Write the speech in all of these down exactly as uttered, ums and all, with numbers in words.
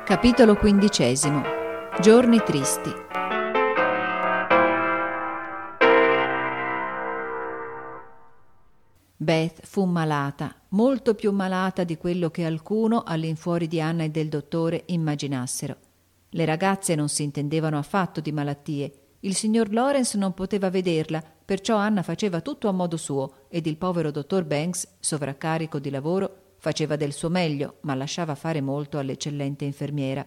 Capitolo quindicesimo. Giorni tristi. Beth fu malata, molto più malata di quello che alcuno all'infuori di Anna e del dottore immaginassero. Le ragazze non si intendevano affatto di malattie. Il signor Lawrence non poteva vederla, perciò Anna faceva tutto a modo suo ed il povero dottor Banks, sovraccarico di lavoro, faceva del suo meglio, ma lasciava fare molto all'eccellente infermiera.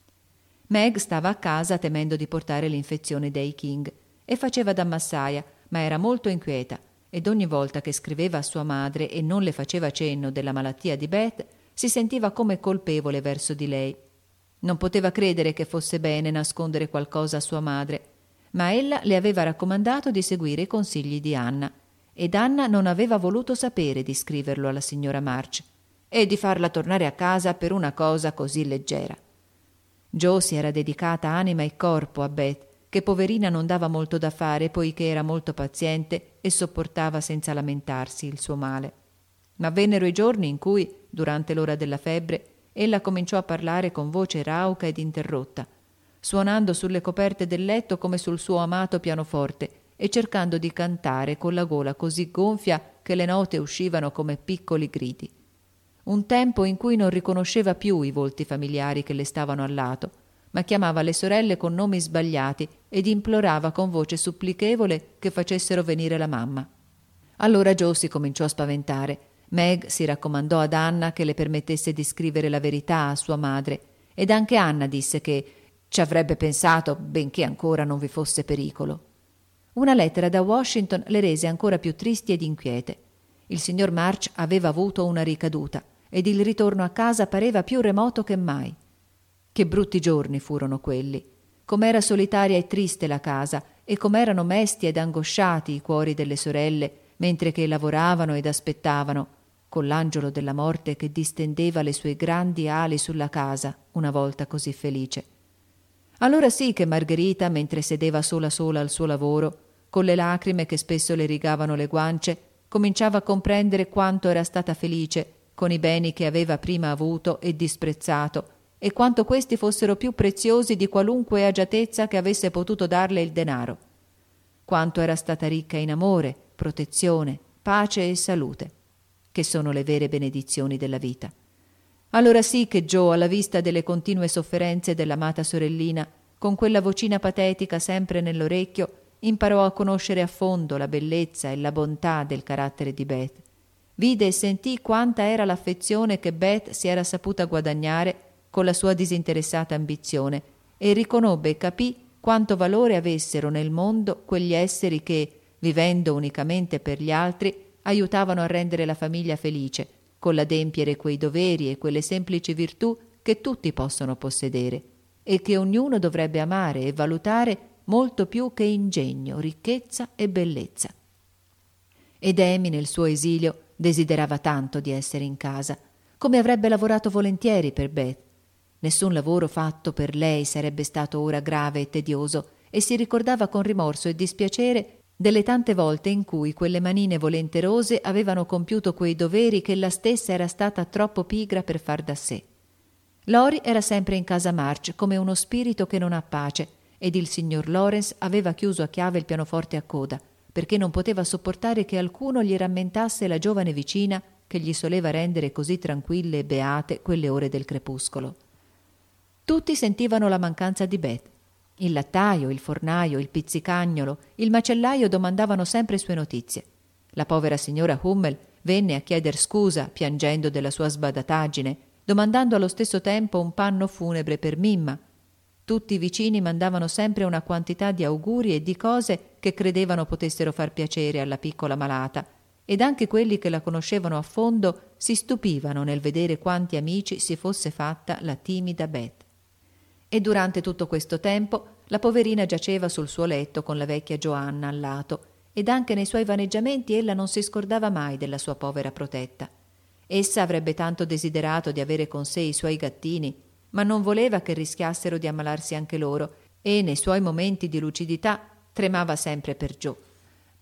Meg stava a casa temendo di portare l'infezione dei King e faceva da massaia, ma era molto inquieta ed ogni volta che scriveva a sua madre e non le faceva cenno della malattia di Beth, si sentiva come colpevole verso di lei. Non poteva credere che fosse bene nascondere qualcosa a sua madre, ma ella le aveva raccomandato di seguire i consigli di Anna, ed Anna non aveva voluto sapere di scriverlo alla signora March e di farla tornare a casa per una cosa così leggera. Jo si era dedicata anima e corpo a Beth, che poverina non dava molto da fare poiché era molto paziente e sopportava senza lamentarsi il suo male. Ma vennero i giorni in cui, durante l'ora della febbre, ella cominciò a parlare con voce rauca ed interrotta, suonando sulle coperte del letto come sul suo amato pianoforte e cercando di cantare con la gola così gonfia che le note uscivano come piccoli gridi. Un tempo in cui non riconosceva più i volti familiari che le stavano al lato, ma chiamava le sorelle con nomi sbagliati ed implorava con voce supplichevole che facessero venire la mamma. Allora Jo si cominciò a spaventare. Meg si raccomandò ad Anna che le permettesse di scrivere la verità a sua madre, ed anche Anna disse che ci avrebbe pensato benché ancora non vi fosse pericolo. Una lettera da Washington le rese ancora più tristi ed inquiete. Il signor March aveva avuto una ricaduta ed il ritorno a casa pareva più remoto che mai. Che brutti giorni furono quelli. Com'era solitaria e triste la casa e com'erano mesti ed angosciati i cuori delle sorelle mentre che lavoravano ed aspettavano, con l'angelo della morte che distendeva le sue grandi ali sulla casa una volta così felice. Allora sì che Margherita, mentre sedeva sola sola al suo lavoro, con le lacrime che spesso le rigavano le guance, cominciava a comprendere quanto era stata felice con i beni che aveva prima avuto e disprezzato, e quanto questi fossero più preziosi di qualunque agiatezza che avesse potuto darle il denaro. Quanto era stata ricca in amore, protezione, pace e salute, che sono le vere benedizioni della vita. Allora sì che Jo, alla vista delle continue sofferenze dell'amata sorellina, con quella vocina patetica sempre nell'orecchio, imparò a conoscere a fondo la bellezza e la bontà del carattere di Beth. Vide e sentì quanta era l'affezione che Beth si era saputa guadagnare con la sua disinteressata ambizione e riconobbe e capì quanto valore avessero nel mondo quegli esseri che, vivendo unicamente per gli altri, aiutavano a rendere la famiglia felice, con l'adempiere quei doveri e quelle semplici virtù che tutti possono possedere e che ognuno dovrebbe amare e valutare molto più che ingegno, ricchezza e bellezza. Ed Amy, nel suo esilio, desiderava tanto di essere in casa, come avrebbe lavorato volentieri per Beth. Nessun lavoro fatto per lei sarebbe stato ora grave e tedioso, e si ricordava con rimorso e dispiacere delle tante volte in cui quelle manine volenterose avevano compiuto quei doveri che ella stessa era stata troppo pigra per far da sé. Lori era sempre in casa March come uno spirito che non ha pace, ed il signor Lawrence aveva chiuso a chiave il pianoforte a coda, perché non poteva sopportare che alcuno gli rammentasse la giovane vicina che gli soleva rendere così tranquille e beate quelle ore del crepuscolo. Tutti sentivano la mancanza di Beth. Il lattaio, il fornaio, il pizzicagnolo, il macellaio domandavano sempre sue notizie. La povera signora Hummel venne a chieder scusa, piangendo della sua sbadataggine, domandando allo stesso tempo un panno funebre per Mimma. Tutti i vicini mandavano sempre una quantità di auguri e di cose che credevano potessero far piacere alla piccola malata, ed anche quelli che la conoscevano a fondo si stupivano nel vedere quanti amici si fosse fatta la timida Beth. E durante tutto questo tempo la poverina giaceva sul suo letto con la vecchia Joanna al lato, ed anche nei suoi vaneggiamenti ella non si scordava mai della sua povera protetta. Essa avrebbe tanto desiderato di avere con sé i suoi gattini, ma non voleva che rischiassero di ammalarsi anche loro, e nei suoi momenti di lucidità tremava sempre per Jo.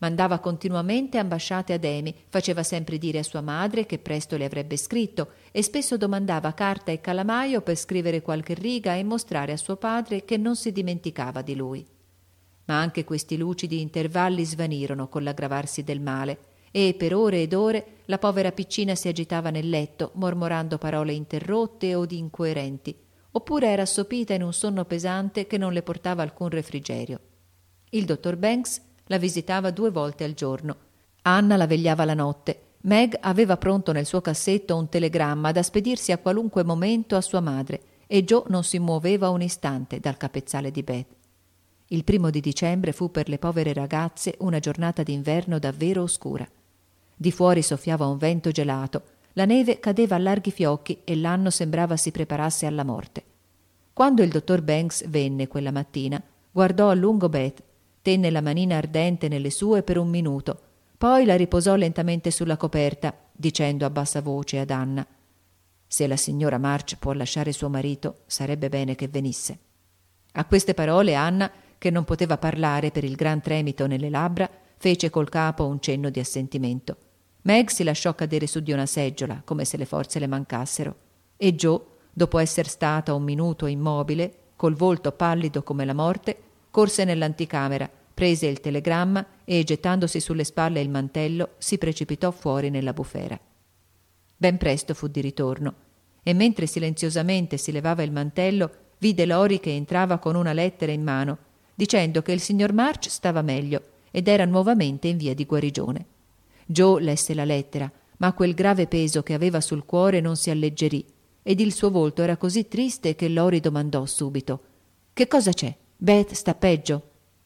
Mandava continuamente ambasciate ad Amy, faceva sempre dire a sua madre che presto le avrebbe scritto e spesso domandava carta e calamaio per scrivere qualche riga e mostrare a suo padre che non si dimenticava di lui. Ma anche questi lucidi intervalli svanirono con l'aggravarsi del male e per ore ed ore la povera piccina si agitava nel letto mormorando parole interrotte o incoerenti, oppure era assopita in un sonno pesante che non le portava alcun refrigerio. Il dottor Banks la visitava due volte al giorno. Anna la vegliava la notte. Meg aveva pronto nel suo cassetto un telegramma da spedirsi a qualunque momento a sua madre e Joe non si muoveva un istante dal capezzale di Beth. Il primo di dicembre fu per le povere ragazze una giornata d'inverno davvero oscura. Di fuori soffiava un vento gelato, la neve cadeva a larghi fiocchi e l'anno sembrava si preparasse alla morte. Quando il dottor Banks venne quella mattina, guardò a lungo Beth, tenne la manina ardente nelle sue per un minuto, poi la riposò lentamente sulla coperta, dicendo a bassa voce ad Anna: «Se la signora March può lasciare suo marito, sarebbe bene che venisse». A queste parole Anna, che non poteva parlare per il gran tremito nelle labbra, fece col capo un cenno di assentimento. Meg si lasciò cadere su di una seggiola, come se le forze le mancassero, e Joe, dopo esser stata un minuto immobile, col volto pallido come la morte, corse nell'anticamera, prese il telegramma e, gettandosi sulle spalle il mantello, si precipitò fuori nella bufera. Ben presto fu di ritorno, e mentre silenziosamente si levava il mantello, vide Lori che entrava con una lettera in mano, dicendo che il signor March stava meglio ed era nuovamente in via di guarigione. Joe lesse la lettera, ma quel grave peso che aveva sul cuore non si alleggerì, ed il suo volto era così triste che Lori domandò subito: «Che cosa c'è? Beth sta peggio?»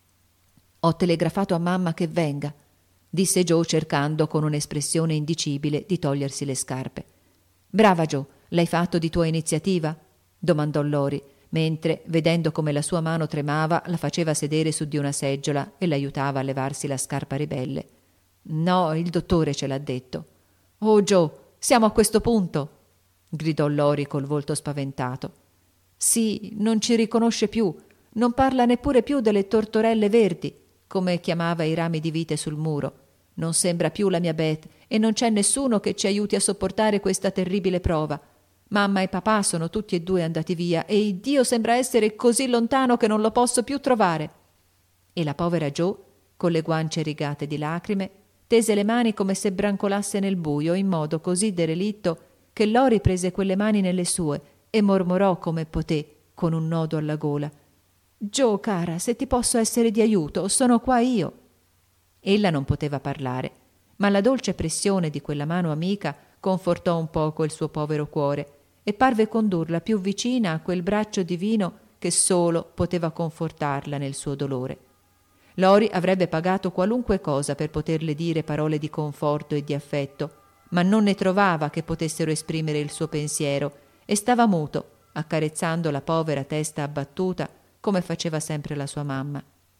«Ho telegrafato a mamma che venga», disse Joe cercando con un'espressione indicibile di togliersi le scarpe. «Brava Joe, l'hai fatto di tua iniziativa?» domandò Lori, mentre, vedendo come la sua mano tremava, la faceva sedere su di una seggiola e l'aiutava a levarsi la scarpa ribelle. «No, il dottore ce l'ha detto». «Oh Joe, siamo a questo punto!» gridò Lori col volto spaventato. «Sì, non ci riconosce più, non parla neppure più delle tortorelle verdi, come chiamava i rami di vite sul muro. Non sembra più la mia Beth e non c'è nessuno che ci aiuti a sopportare questa terribile prova. Mamma e papà sono tutti e due andati via e Dio sembra essere così lontano che non lo posso più trovare». E la povera Joe, con le guance rigate di lacrime, tese le mani come se brancolasse nel buio in modo così derelitto che Lori prese quelle mani nelle sue e mormorò come poté, con un nodo alla gola: «Joe, cara, se ti posso essere di aiuto, sono qua io». Ella non poteva parlare, ma la dolce pressione di quella mano amica confortò un poco il suo povero cuore e parve condurla più vicina a quel braccio divino che solo poteva confortarla nel suo dolore. Lori avrebbe pagato qualunque cosa per poterle dire parole di conforto e di affetto, ma non ne trovava che potessero esprimere il suo pensiero e stava muto, accarezzando la povera testa abbattuta come faceva sempre la sua mamma.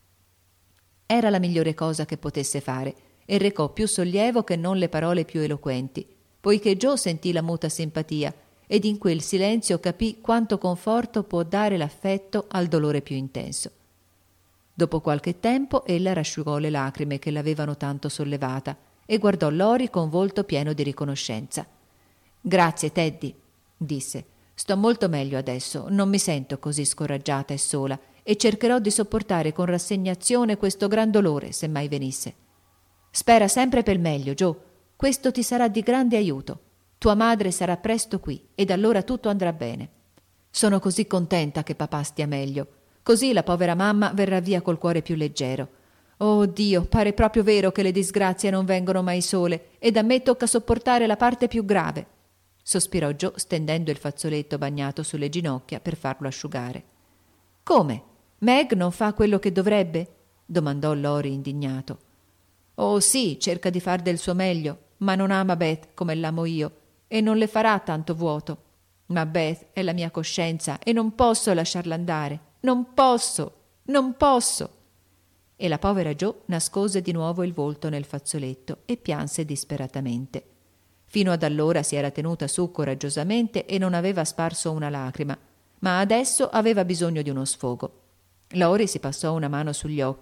Era la migliore cosa che potesse fare e recò più sollievo che non le parole più eloquenti, poiché Joe sentì la muta simpatia ed in quel silenzio capì quanto conforto può dare l'affetto al dolore più intenso. Dopo qualche tempo ella rasciugò le lacrime che l'avevano tanto sollevata e guardò Lori con volto pieno di riconoscenza. «Grazie, Teddy», disse. «Sto molto meglio adesso, non mi sento così scoraggiata e sola e cercherò di sopportare con rassegnazione questo gran dolore se mai venisse. Spera sempre per il meglio, Joe. Questo ti sarà di grande aiuto. Tua madre sarà presto qui ed allora tutto andrà bene. Sono così contenta che papà stia meglio. Così la povera mamma verrà via col cuore più leggero. Oh Dio, pare proprio vero che le disgrazie non vengono mai sole ed a me tocca sopportare la parte più grave», sospirò Joe stendendo il fazzoletto bagnato sulle ginocchia per farlo asciugare. «Come? Meg non fa quello che dovrebbe?» domandò Lori indignato. «Oh sì, cerca di far del suo meglio, ma non ama Beth come l'amo io e non le farà tanto vuoto. Ma Beth è la mia coscienza e non posso lasciarla andare. Non posso, non posso!» E la povera Joe nascose di nuovo il volto nel fazzoletto e pianse disperatamente. Fino ad allora si era tenuta su coraggiosamente e non aveva sparso una lacrima, ma adesso aveva bisogno di uno sfogo. Lori si passò una mano sugli occhi,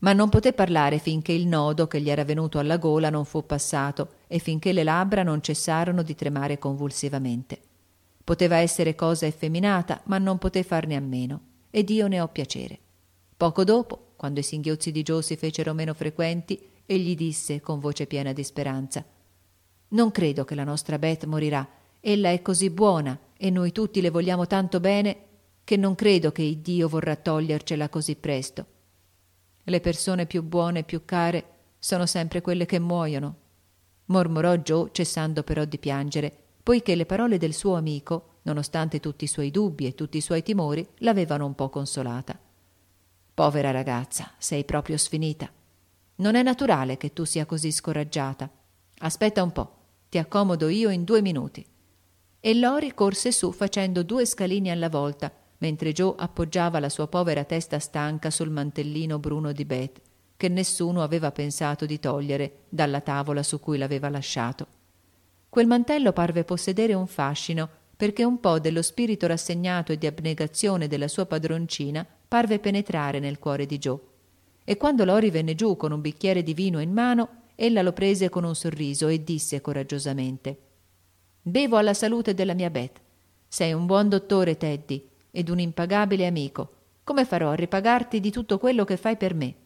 ma non poté parlare finché il nodo che gli era venuto alla gola non fu passato e finché le labbra non cessarono di tremare convulsivamente. Poteva essere cosa effeminata, ma non poté farne a meno, ed io ne ho piacere. Poco dopo, quando i singhiozzi di Joe si fecero meno frequenti, egli disse con voce piena di speranza: «Non credo che la nostra Beth morirà. Ella è così buona e noi tutti le vogliamo tanto bene che non credo che Iddio vorrà togliercela così presto. Le persone più buone e più care sono sempre quelle che muoiono», mormorò Joe, cessando però di piangere, poiché le parole del suo amico, nonostante tutti i suoi dubbi e tutti i suoi timori, l'avevano un po' consolata. «Povera ragazza, sei proprio sfinita. Non è naturale che tu sia così scoraggiata. Aspetta un po', ti accomodo io in due minuti». E Lori corse su facendo due scalini alla volta, mentre Joe appoggiava la sua povera testa stanca sul mantellino bruno di Beth, che nessuno aveva pensato di togliere dalla tavola su cui l'aveva lasciato. Quel mantello parve possedere un fascino, perché un po' dello spirito rassegnato e di abnegazione della sua padroncina parve penetrare nel cuore di Joe. E quando Lori venne giù con un bicchiere di vino in mano, ella lo prese con un sorriso e disse coraggiosamente: «Bevo alla salute della mia Beth. Sei un buon dottore, Teddy, ed un impagabile amico. Come farò a ripagarti di tutto quello che fai per me?»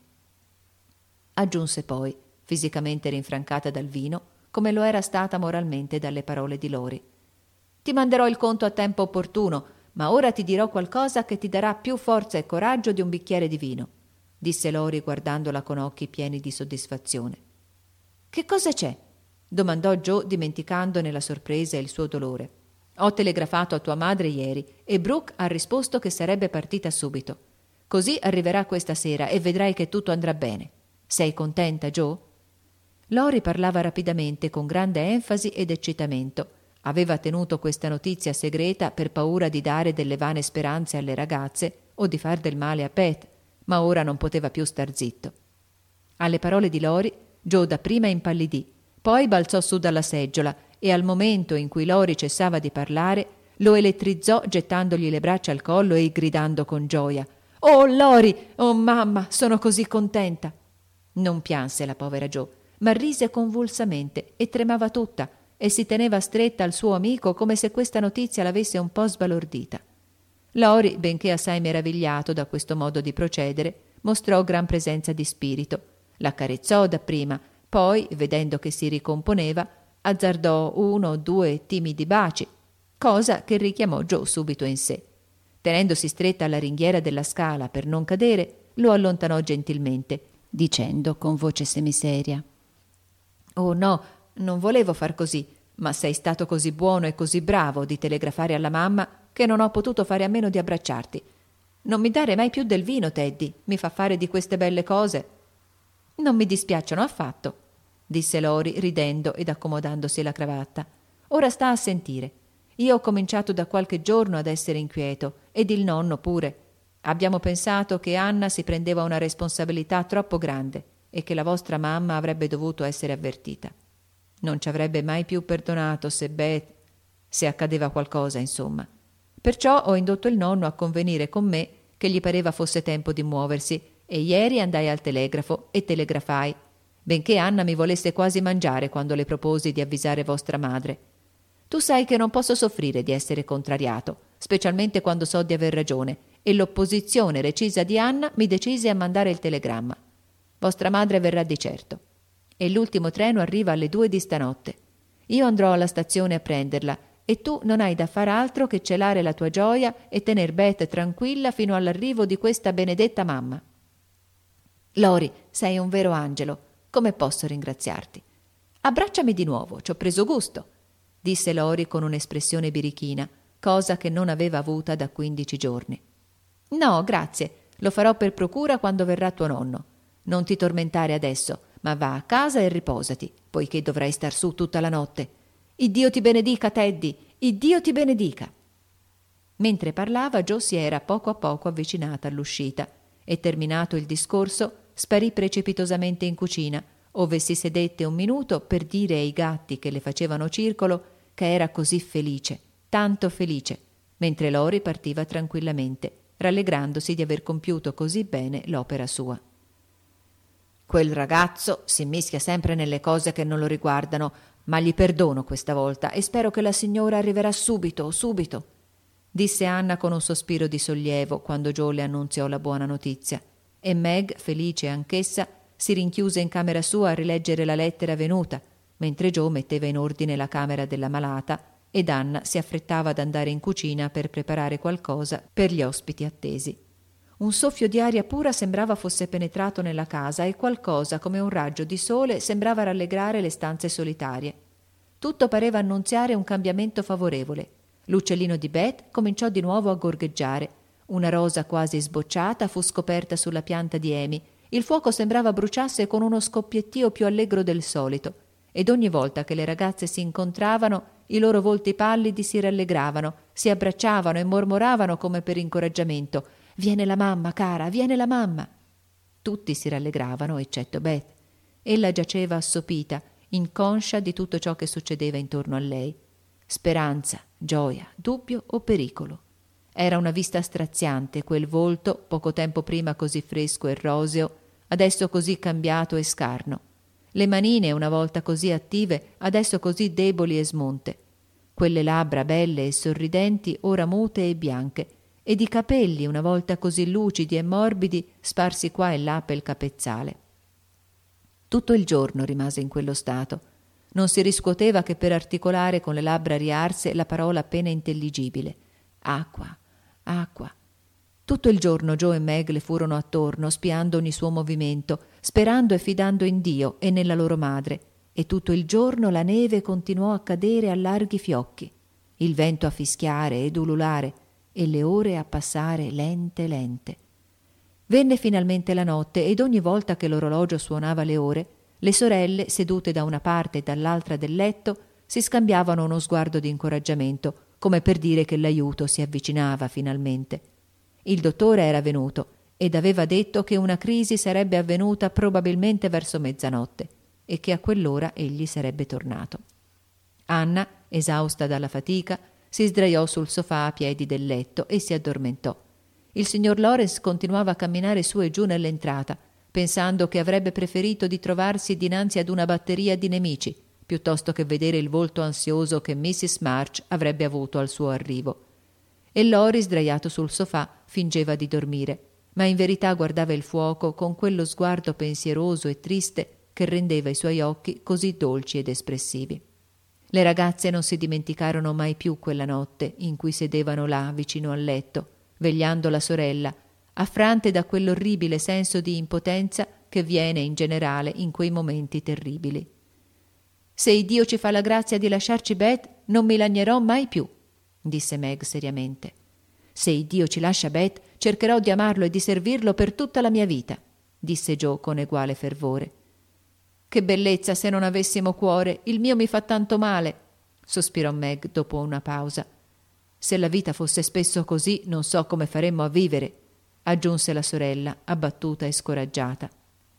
Aggiunse poi, fisicamente rinfrancata dal vino, come lo era stata moralmente dalle parole di Lori: «Ti manderò il conto a tempo opportuno, ma ora ti dirò qualcosa che ti darà più forza e coraggio di un bicchiere di vino», disse Lori guardandola con occhi pieni di soddisfazione. «Che cosa c'è?» domandò Joe, dimenticandone la sorpresa e il suo dolore. «Ho telegrafato a tua madre ieri e Brooke ha risposto che sarebbe partita subito. Così arriverà questa sera e vedrai che tutto andrà bene. Sei contenta, Joe?» Lori parlava rapidamente, con grande enfasi ed eccitamento. Aveva tenuto questa notizia segreta per paura di dare delle vane speranze alle ragazze o di far del male a Beth, ma ora non poteva più star zitto. Alle parole di Lori, Joe dapprima impallidì, poi balzò su dalla seggiola e al momento in cui Lori cessava di parlare lo elettrizzò gettandogli le braccia al collo e gridando con gioia: «Oh Lori! Oh mamma, sono così contenta!» Non pianse la povera Joe, ma rise convulsamente e tremava tutta e si teneva stretta al suo amico come se questa notizia l'avesse un po' sbalordita. Lori, benché assai meravigliato da questo modo di procedere, mostrò gran presenza di spirito. L'accarezzò dapprima, poi, vedendo che si ricomponeva, azzardò uno o due timidi baci, cosa che richiamò Joe subito in sé. Tenendosi stretta alla ringhiera della scala per non cadere, lo allontanò gentilmente, dicendo con voce semiseria: «Oh no, non volevo far così, ma sei stato così buono e così bravo di telegrafare alla mamma che non ho potuto fare a meno di abbracciarti. Non mi dare mai più del vino, Teddy, mi fa fare di queste belle cose». «Non mi dispiacciono affatto», disse Lori ridendo ed accomodandosi la cravatta. «Ora sta a sentire. Io ho cominciato da qualche giorno ad essere inquieto, ed il nonno pure. Abbiamo pensato che Anna si prendeva una responsabilità troppo grande e che la vostra mamma avrebbe dovuto essere avvertita. Non ci avrebbe mai più perdonato se Beth... se accadeva qualcosa, insomma. Perciò ho indotto il nonno a convenire con me che gli pareva fosse tempo di muoversi e ieri andai al telegrafo e telegrafai, benché Anna mi volesse quasi mangiare quando le proposi di avvisare vostra madre. Tu sai che non posso soffrire di essere contrariato, specialmente quando so di aver ragione, e l'opposizione recisa di Anna mi decise a mandare il telegramma. Vostra madre verrà di certo. E l'ultimo treno arriva alle due di stanotte. Io andrò alla stazione a prenderla e tu non hai da far altro che celare la tua gioia e tener Beth tranquilla fino all'arrivo di questa benedetta mamma. Lori, sei un vero angelo. Come posso ringraziarti? Abbracciami di nuovo, ci ho preso gusto, disse Lori con un'espressione birichina, cosa che non aveva avuta da quindici giorni. No, grazie, lo farò per procura quando verrà tuo nonno. Non ti tormentare adesso, ma va a casa e riposati, poiché dovrai star su tutta la notte. Iddio ti benedica, Teddy, Iddio ti benedica. Mentre parlava, Joe si era poco a poco avvicinata all'uscita e, terminato il discorso, sparì precipitosamente in cucina, ove si sedette un minuto per dire ai gatti che le facevano circolo che era così felice, tanto felice, mentre Lori partiva tranquillamente, rallegrandosi di aver compiuto così bene l'opera sua. Quel ragazzo si mischia sempre nelle cose che non lo riguardano, ma gli perdono questa volta e spero che la signora arriverà subito, subito, disse Anna con un sospiro di sollievo quando Joe le annunziò la buona notizia. E Meg, felice anch'essa, si rinchiuse in camera sua a rileggere la lettera venuta, mentre Joe metteva in ordine la camera della malata ed Anna si affrettava ad andare in cucina per preparare qualcosa per gli ospiti attesi. Un soffio di aria pura sembrava fosse penetrato nella casa e qualcosa come un raggio di sole sembrava rallegrare le stanze solitarie. Tutto pareva annunziare un cambiamento favorevole. L'uccellino di Beth cominciò di nuovo a gorgheggiare. Una rosa quasi sbocciata fu scoperta sulla pianta di Amy. Il fuoco sembrava bruciasse con uno scoppiettio più allegro del solito, ed ogni volta che le ragazze si incontravano i loro volti pallidi si rallegravano, si abbracciavano e mormoravano come per incoraggiamento: «Viene la mamma, cara, viene la mamma!» Tutti si rallegravano, eccetto Beth. Ella giaceva assopita, inconscia di tutto ciò che succedeva intorno a lei. Speranza, gioia, dubbio o pericolo. Era una vista straziante quel volto, poco tempo prima così fresco e roseo, adesso così cambiato e scarno. Le manine, una volta così attive, adesso così deboli e smunte. Quelle labbra belle e sorridenti, ora mute e bianche, ed i capelli, una volta così lucidi e morbidi, sparsi qua e là pel capezzale. Tutto il giorno rimase in quello stato. Non si riscuoteva che per articolare con le labbra riarse la parola appena intelligibile: acqua, acqua. Tutto il giorno Joe e Meg le furono attorno, spiando ogni suo movimento, sperando e fidando in Dio e nella loro madre, e tutto il giorno la neve continuò a cadere a larghi fiocchi, il vento a fischiare ed ululare, e le ore a passare lente lente. Venne finalmente la notte ed ogni volta che l'orologio suonava le ore, le sorelle, sedute da una parte e dall'altra del letto, si scambiavano uno sguardo di incoraggiamento, come per dire che l'aiuto si avvicinava finalmente. Il dottore era venuto ed aveva detto che una crisi sarebbe avvenuta probabilmente verso mezzanotte e che a quell'ora egli sarebbe tornato. Anna, esausta dalla fatica, si sdraiò sul sofà a piedi del letto e si addormentò. Il signor Lawrence continuava a camminare su e giù nell'entrata, pensando che avrebbe preferito di trovarsi dinanzi ad una batteria di nemici, piuttosto che vedere il volto ansioso che missis March avrebbe avuto al suo arrivo. E Lori, sdraiato sul sofà, fingeva di dormire, ma in verità guardava il fuoco con quello sguardo pensieroso e triste che rendeva i suoi occhi così dolci ed espressivi. Le ragazze non si dimenticarono mai più quella notte in cui sedevano là vicino al letto, vegliando la sorella, affrante da quell'orribile senso di impotenza che viene in generale in quei momenti terribili. «Se Dio ci fa la grazia di lasciarci Beth, non mi lagnerò mai più», disse Meg seriamente. «Se Dio ci lascia Beth, cercherò di amarlo e di servirlo per tutta la mia vita», disse Joe con eguale fervore. «Che bellezza se non avessimo cuore, il mio mi fa tanto male», sospirò Meg dopo una pausa. «Se la vita fosse spesso così, non so come faremmo a vivere», aggiunse la sorella, abbattuta e scoraggiata.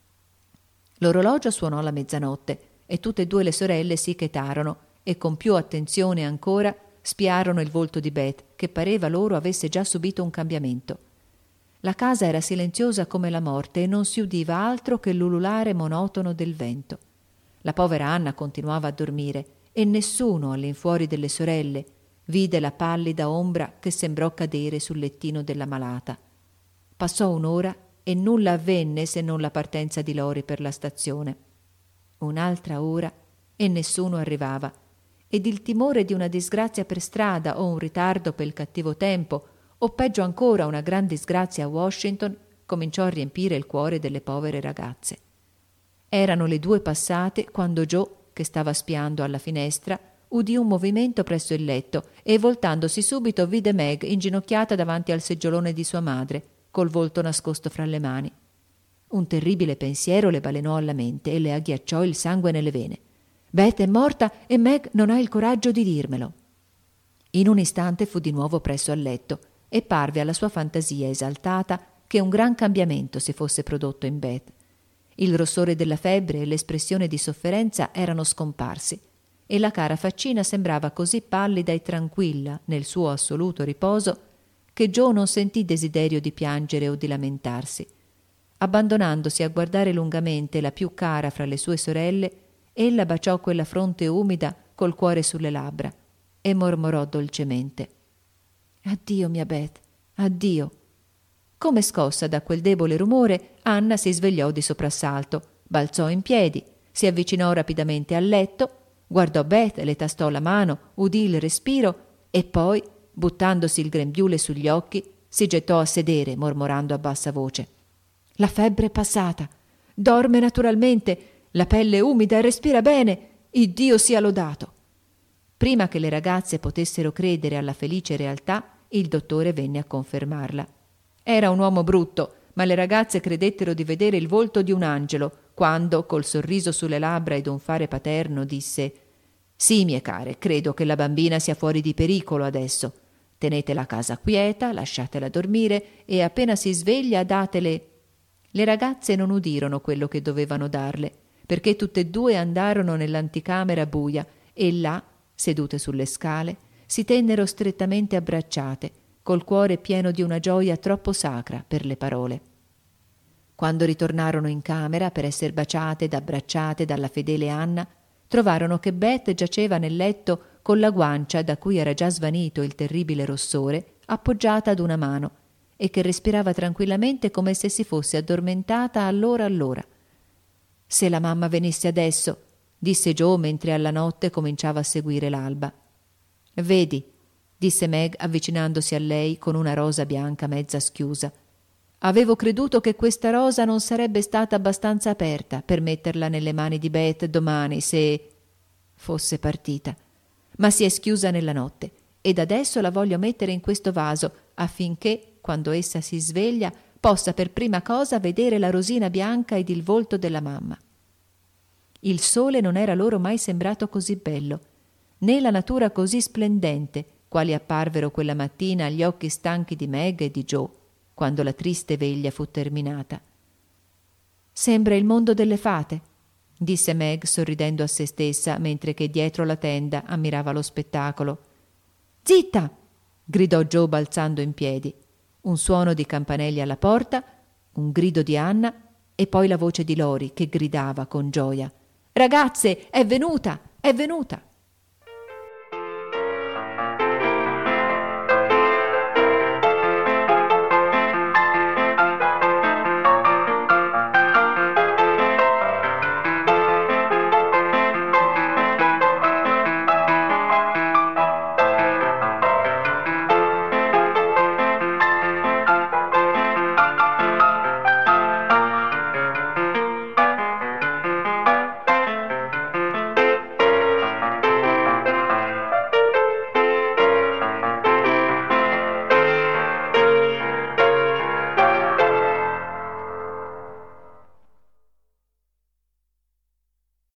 L'orologio suonò la mezzanotte e tutte e due le sorelle si chetarono e con più attenzione ancora spiarono il volto di Beth, che pareva loro avesse già subito un cambiamento. La casa era silenziosa come la morte e non si udiva altro che l'ululare monotono del vento. La povera Anna continuava a dormire e nessuno all'infuori delle sorelle vide la pallida ombra che sembrò cadere sul lettino della malata. Passò un'ora e nulla avvenne se non la partenza di Lori per la stazione. Un'altra ora e nessuno arrivava, ed il timore di una disgrazia per strada o un ritardo per il cattivo tempo, o peggio ancora una gran disgrazia a Washington, cominciò a riempire il cuore delle povere ragazze. Erano le due passate quando Joe, che stava spiando alla finestra, udì un movimento presso il letto e, voltandosi subito, vide Meg inginocchiata davanti al seggiolone di sua madre, col volto nascosto fra le mani. Un terribile pensiero le balenò alla mente e le agghiacciò il sangue nelle vene. «Beth è morta e Meg non ha il coraggio di dirmelo». In un istante fu di nuovo presso al letto e parve alla sua fantasia esaltata che un gran cambiamento si fosse prodotto in Beth. Il rossore della febbre e l'espressione di sofferenza erano scomparsi e la cara faccina sembrava così pallida e tranquilla nel suo assoluto riposo che Joe non sentì desiderio di piangere o di lamentarsi. Abbandonandosi a guardare lungamente la più cara fra le sue sorelle, ella baciò quella fronte umida col cuore sulle labbra e mormorò dolcemente: «Addio, mia Beth, addio». Come scossa da quel debole rumore, Anna si svegliò di soprassalto, balzò in piedi, si avvicinò rapidamente al letto, guardò Beth, le tastò la mano, udì il respiro e poi, buttandosi il grembiule sugli occhi, si gettò a sedere, mormorando a bassa voce: «La febbre è passata, dorme naturalmente, la pelle è umida e respira bene, Iddio sia lodato». Prima che le ragazze potessero credere alla felice realtà, il dottore venne a confermarla. Era un uomo brutto, ma le ragazze credettero di vedere il volto di un angelo, quando, col sorriso sulle labbra ed un fare paterno, disse: «Sì, mie care, credo che la bambina sia fuori di pericolo adesso. Tenete la casa quieta, lasciatela dormire e appena si sveglia datele». Le ragazze non udirono quello che dovevano darle, perché tutte e due andarono nell'anticamera buia e là, sedute sulle scale, si tennero strettamente abbracciate, col cuore pieno di una gioia troppo sacra per le parole. Quando ritornarono in camera per esser baciate ed abbracciate dalla fedele Anna, trovarono che Beth giaceva nel letto con la guancia, da cui era già svanito il terribile rossore, appoggiata ad una mano e che respirava tranquillamente come se si fosse addormentata allora allora. «Se la mamma venisse adesso», disse Joe mentre alla notte cominciava a seguire l'alba. «Vedi», disse Meg avvicinandosi a lei con una rosa bianca mezza schiusa, «avevo creduto che questa rosa non sarebbe stata abbastanza aperta per metterla nelle mani di Beth domani se fosse partita, ma si è schiusa nella notte ed adesso la voglio mettere in questo vaso affinché, quando essa si sveglia, possa per prima cosa vedere la rosina bianca ed il volto della mamma». Il sole non era loro mai sembrato così bello, né la natura così splendente, quali apparvero quella mattina agli occhi stanchi di Meg e di Joe, quando la triste veglia fu terminata. «Sembra il mondo delle fate», disse Meg sorridendo a se stessa, mentre che dietro la tenda ammirava lo spettacolo. «Zitta!» gridò Joe balzando in piedi. Un suono di campanelli alla porta, un grido di Anna e poi la voce di Lori che gridava con gioia: «Ragazze, è venuta, è venuta!»